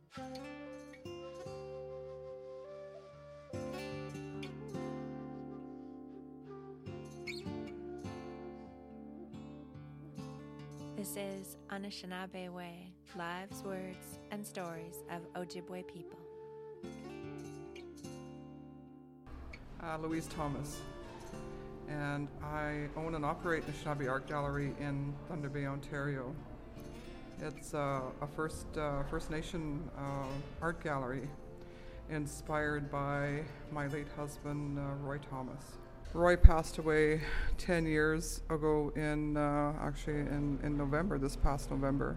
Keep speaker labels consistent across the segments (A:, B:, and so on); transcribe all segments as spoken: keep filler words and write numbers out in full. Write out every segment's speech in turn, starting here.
A: This is Anishinaabe Way, lives, words, and stories of Ojibwe people.
B: Uh, Louise Thomas, and I own and operate Anishinaabe Art Gallery in Thunder Bay, Ontario. It's uh, a First uh, First Nation uh, art gallery inspired by my late husband, uh, Roy Thomas. Roy passed away ten years ago in, uh, actually in, in November, this past November.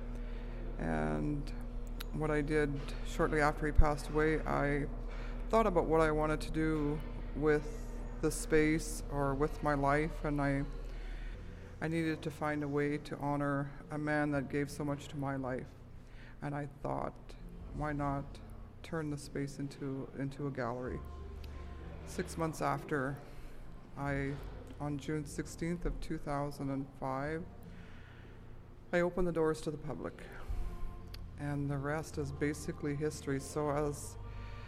B: And what I did shortly after he passed away, I thought about what I wanted to do with the space or with my life, and I I needed to find a way to honor a man that gave so much to my life. And I thought, why not turn the space into into a gallery? Six months after, I, on June sixteenth of two thousand five, I opened the doors to the public, and the rest is basically history. So as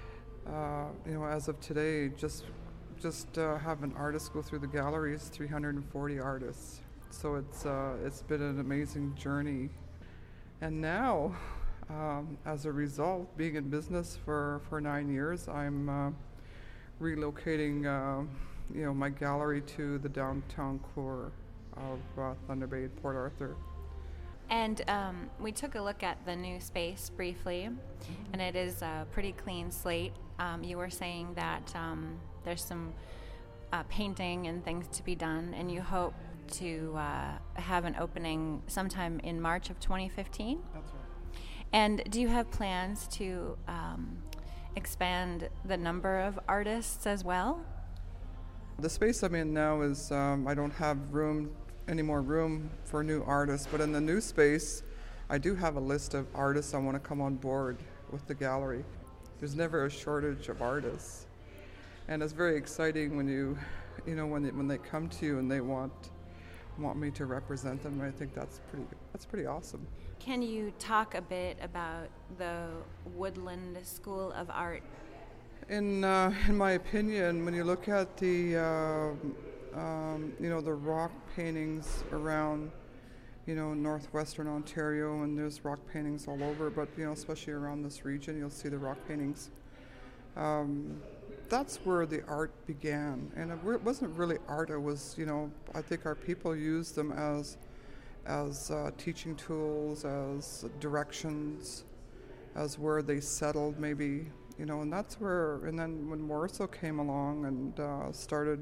B: uh, you know, as of today, just just uh, have an artist go through the galleries, three hundred forty artists. So it's uh, it's been an amazing journey, and now, um, as a result, being in business for for nine years, I'm uh, relocating. Uh, you know, my gallery to the downtown core of uh, Thunder Bay, Port Arthur.
A: And um, we took a look at the new space briefly, mm-hmm. and it is a pretty clean slate. Um, you were saying that um, there's some uh, painting and things to be done, and you hope to uh, have an opening sometime in March of twenty fifteen?
B: That's right.
A: And do you have plans to um, expand the number of artists as well?
B: The space I'm in now is, um, I don't have room, any more room for new artists, but in the new space, I do have a list of artists I want to come on board with the gallery. There's never a shortage of artists. And it's very exciting when you, you know, when they, when they come to you and they want want me to represent them. I think that's pretty, that's pretty awesome.
A: Can you talk a bit about the Woodland School of Art?
B: In uh, in my opinion, when you look at the uh, um, you know the rock paintings around you know northwestern Ontario, and there's rock paintings all over, but you know especially around this region, you'll see the rock paintings. Um, that's where the art began, and it wasn't really art. It was you know I think our people used them as as uh, teaching tools, as directions, as where they settled maybe. You know, and that's where, and then when Morrisseau came along and uh, started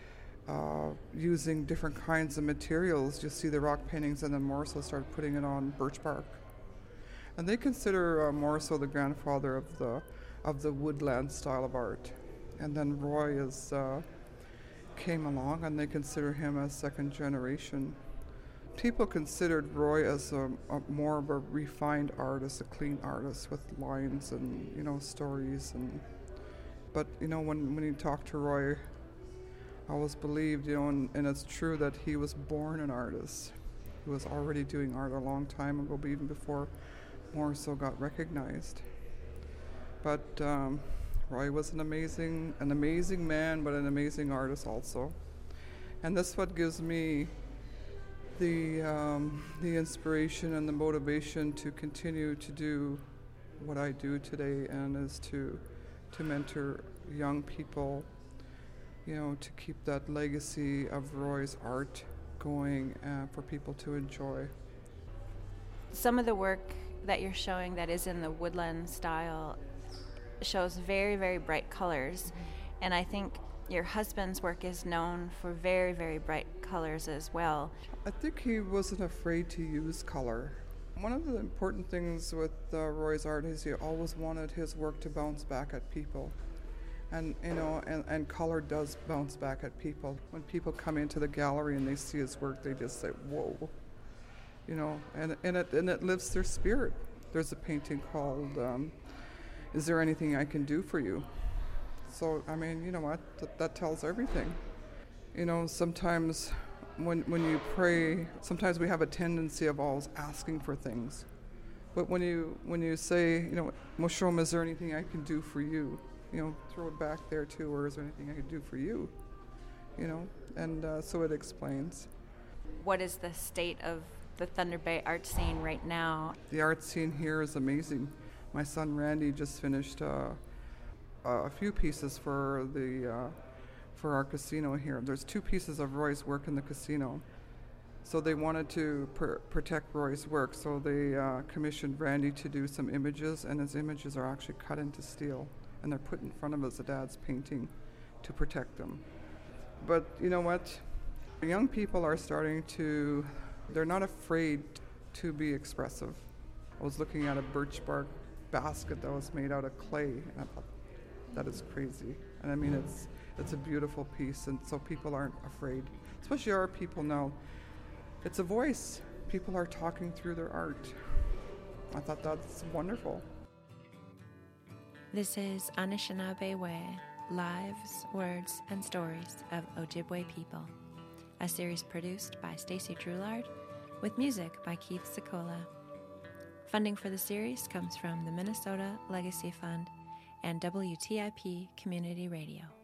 B: uh, using different kinds of materials, you see the rock paintings, and then Morrisseau started putting it on birch bark. And they consider uh, Morrisseau the grandfather of the of the woodland style of art. And then Roy is uh, came along, and they consider him as second generation. People considered Roy as a, a more of a refined artist, a clean artist with lines and you know stories. And but you know when when you talk to Roy, I always believed you know, and, and it's true that he was born an artist. He was already doing art a long time ago, but even before Morrisseau got recognized. But um, Roy was an amazing, an amazing man, but an amazing artist also. And that's what gives me the um, the inspiration and the motivation to continue to do what I do today, and is to to mentor young people, you know, to keep that legacy of Roy's art going uh, for people to enjoy.
A: Some of the work that you're showing that is in the woodland style shows very, very bright colors, and I think your husband's work is known for very, very bright colors as well.
B: I think he wasn't afraid to use color. One of the important things with uh, Roy's art is he always wanted his work to bounce back at people. And you know, and, and color does bounce back at people. When people come into the gallery and they see his work, they just say, whoa. You know, and, and, it, and it lifts their spirit. There's a painting called, um, Is There Anything I Can Do For You? So, I mean, you know what, Th- that tells everything. You know, sometimes when when you pray, sometimes we have a tendency of always asking for things. But when you when you say, you know, Moshom, is there anything I can do for you? You know, throw it back there too, or is there anything I can do for you? You know, and uh, so it explains.
A: What is the state of the Thunder Bay art scene right now?
B: The art scene here is amazing. My son Randy just finished uh, a few pieces for the uh, for our casino here. There's two pieces of Roy's work in the casino. So they wanted to pr- protect Roy's work, so they uh, commissioned Randy to do some images, and his images are actually cut into steel, and they're put in front of his dad's painting to protect them. But you know what? Young people are starting to, they're not afraid to be expressive. I was looking at a birch bark basket that was made out of clay, and I thought, that is crazy. And I mean, it's it's a beautiful piece, and so people aren't afraid, especially our people now. It's a voice. People are talking through their art. I thought that's wonderful.
A: This is Anishinaabe Way, Lives, Words, and Stories of Ojibwe People, a series produced by Stacy Drulard with music by Keith Sikola. Funding for the series comes from the Minnesota Legacy Fund and W T I P Community Radio.